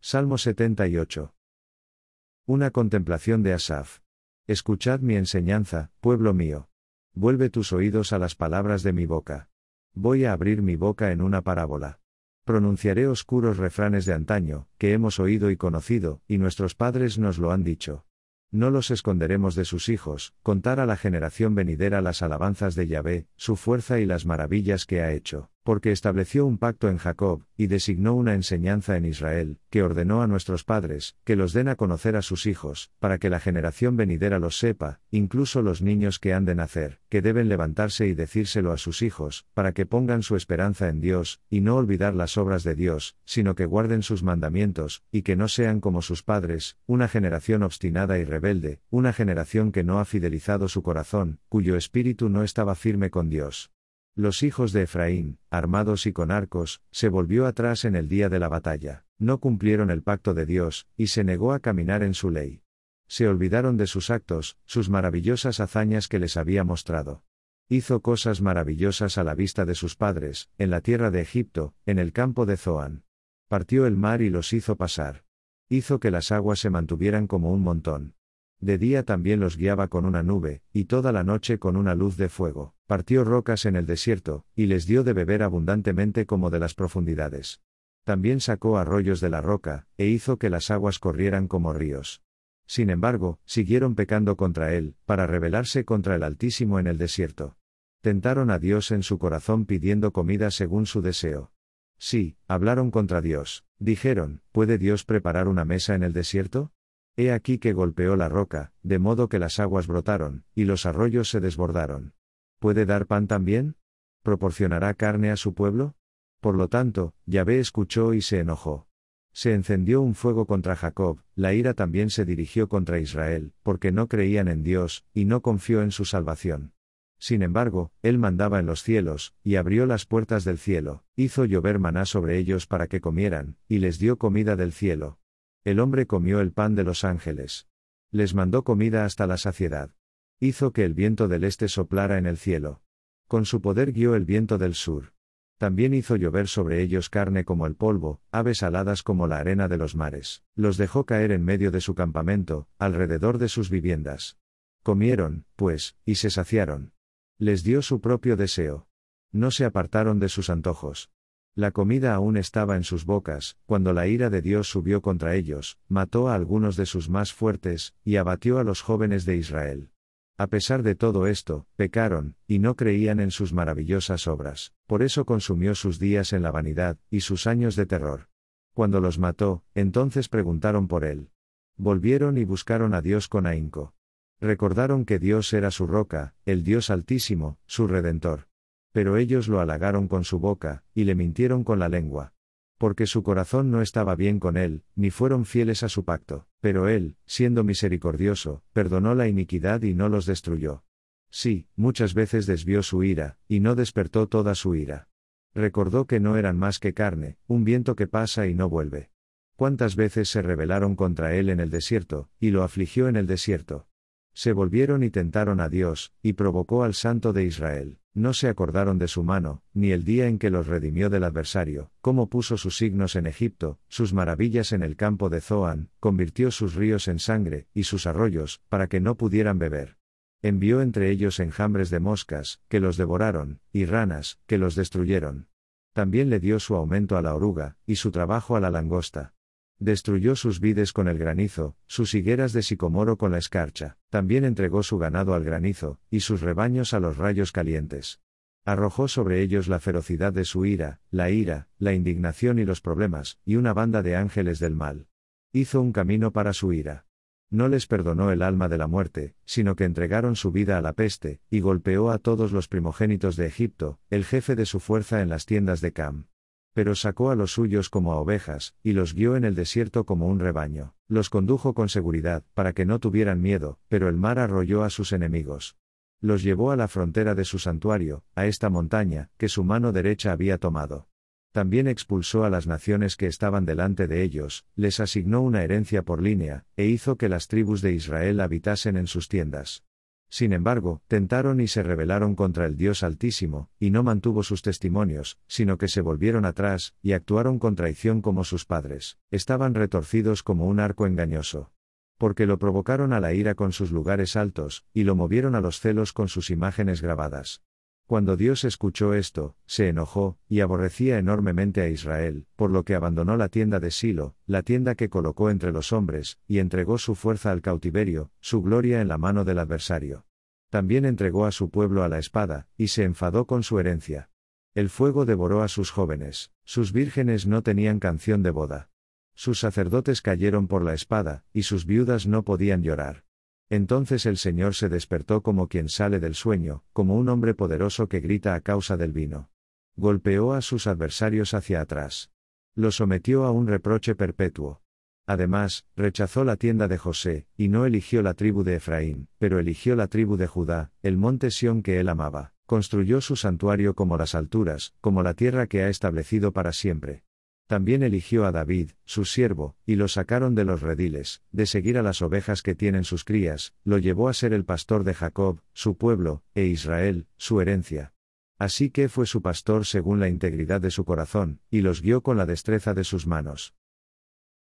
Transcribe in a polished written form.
Salmo 78. Una contemplación de Asaf. Escuchad mi enseñanza, pueblo mío. Vuelve tus oídos a las palabras de mi boca. Voy a abrir mi boca en una parábola. Pronunciaré oscuros refranes de antaño, que hemos oído y conocido, y nuestros padres nos lo han dicho. No los esconderemos de sus hijos, contar a la generación venidera las alabanzas de Yahvé, su fuerza y las maravillas que ha hecho, porque estableció un pacto en Jacob, y designó una enseñanza en Israel, que ordenó a nuestros padres, que los den a conocer a sus hijos, para que la generación venidera los sepa, incluso los niños que han de nacer, que deben levantarse y decírselo a sus hijos, para que pongan su esperanza en Dios, y no olvidar las obras de Dios, sino que guarden sus mandamientos, y que no sean como sus padres, una generación obstinada y rebelde, una generación que no ha fidelizado su corazón, cuyo espíritu no estaba firme con Dios. Los hijos de Efraín, armados y con arcos, se volvió atrás en el día de la batalla, no cumplieron el pacto de Dios, y se negó a caminar en su ley. Se olvidaron de sus actos, sus maravillosas hazañas que les había mostrado. Hizo cosas maravillosas a la vista de sus padres, en la tierra de Egipto, en el campo de Zoán. Partió el mar y los hizo pasar. Hizo que las aguas se mantuvieran como un montón. De día también los guiaba con una nube, y toda la noche con una luz de fuego. Partió rocas en el desierto, y les dio de beber abundantemente como de las profundidades. También sacó arroyos de la roca, e hizo que las aguas corrieran como ríos. Sin embargo, siguieron pecando contra él, para rebelarse contra el Altísimo en el desierto. Tentaron a Dios en su corazón pidiendo comida según su deseo. Sí, hablaron contra Dios, dijeron, ¿puede Dios preparar una mesa en el desierto? He aquí que golpeó la roca, de modo que las aguas brotaron, y los arroyos se desbordaron. ¿Puede dar pan también? ¿Proporcionará carne a su pueblo? Por lo tanto, Yahvé escuchó y se enojó. Se encendió un fuego contra Jacob, la ira también se dirigió contra Israel, porque no creían en Dios, y no confió en su salvación. Sin embargo, él mandaba en los cielos, y abrió las puertas del cielo, hizo llover maná sobre ellos para que comieran, y les dio comida del cielo. El hombre comió el pan de los ángeles. Les mandó comida hasta la saciedad. Hizo que el viento del este soplara en el cielo. Con su poder guió el viento del sur. También hizo llover sobre ellos carne como el polvo, aves aladas como la arena de los mares. Los dejó caer en medio de su campamento, alrededor de sus viviendas. Comieron, pues, y se saciaron. Les dio su propio deseo. No se apartaron de sus antojos. La comida aún estaba en sus bocas, cuando la ira de Dios subió contra ellos, mató a algunos de sus más fuertes, y abatió a los jóvenes de Israel. A pesar de todo esto, pecaron, y no creían en sus maravillosas obras, por eso consumió sus días en la vanidad, y sus años de terror. Cuando los mató, entonces preguntaron por él. Volvieron y buscaron a Dios con ahínco. Recordaron que Dios era su roca, el Dios Altísimo, su Redentor. Pero ellos lo halagaron con su boca, y le mintieron con la lengua. Porque su corazón no estaba bien con él, ni fueron fieles a su pacto, pero él, siendo misericordioso, perdonó la iniquidad y no los destruyó. Sí, muchas veces desvió su ira, y no despertó toda su ira. Recordó que no eran más que carne, un viento que pasa y no vuelve. ¿Cuántas veces se rebelaron contra él en el desierto, y lo afligió en el desierto? Se volvieron y tentaron a Dios, y provocó al Santo de Israel. No se acordaron de su mano, ni el día en que los redimió del adversario, cómo puso sus signos en Egipto, sus maravillas en el campo de Zoán, convirtió sus ríos en sangre, y sus arroyos, para que no pudieran beber. Envió entre ellos enjambres de moscas, que los devoraron, y ranas, que los destruyeron. También le dio su aumento a la oruga, y su trabajo a la langosta. Destruyó sus vides con el granizo, sus higueras de sicomoro con la escarcha, también entregó su ganado al granizo, y sus rebaños a los rayos calientes. Arrojó sobre ellos la ferocidad de su ira, la indignación y los problemas, y una banda de ángeles del mal. Hizo un camino para su ira. No les perdonó el alma de la muerte, sino que entregaron su vida a la peste, y golpeó a todos los primogénitos de Egipto, el jefe de su fuerza en las tiendas de Cam. Pero sacó a los suyos como a ovejas, y los guió en el desierto como un rebaño, los condujo con seguridad, para que no tuvieran miedo, pero el mar arrolló a sus enemigos. Los llevó a la frontera de su santuario, a esta montaña, que su mano derecha había tomado. También expulsó a las naciones que estaban delante de ellos, les asignó una herencia por línea, e hizo que las tribus de Israel habitasen en sus tiendas. Sin embargo, tentaron y se rebelaron contra el Dios Altísimo, y no mantuvo sus testimonios, sino que se volvieron atrás, y actuaron con traición como sus padres. Estaban retorcidos como un arco engañoso. Porque lo provocaron a la ira con sus lugares altos, y lo movieron a los celos con sus imágenes grabadas. Cuando Dios escuchó esto, se enojó, y aborrecía enormemente a Israel, por lo que abandonó la tienda de Silo, la tienda que colocó entre los hombres, y entregó su fuerza al cautiverio, su gloria en la mano del adversario. También entregó a su pueblo a la espada, y se enfadó con su herencia. El fuego devoró a sus jóvenes, sus vírgenes no tenían canción de boda. Sus sacerdotes cayeron por la espada, y sus viudas no podían llorar. Entonces el Señor se despertó como quien sale del sueño, como un hombre poderoso que grita a causa del vino. Golpeó a sus adversarios hacia atrás. Los sometió a un reproche perpetuo. Además, rechazó la tienda de José, y no eligió la tribu de Efraín, pero eligió la tribu de Judá, el monte Sión que él amaba. Construyó su santuario como las alturas, como la tierra que ha establecido para siempre. También eligió a David, su siervo, y lo sacaron de los rediles, de seguir a las ovejas que tienen sus crías, lo llevó a ser el pastor de Jacob, su pueblo, e Israel, su herencia. Así que fue su pastor según la integridad de su corazón, y los guió con la destreza de sus manos.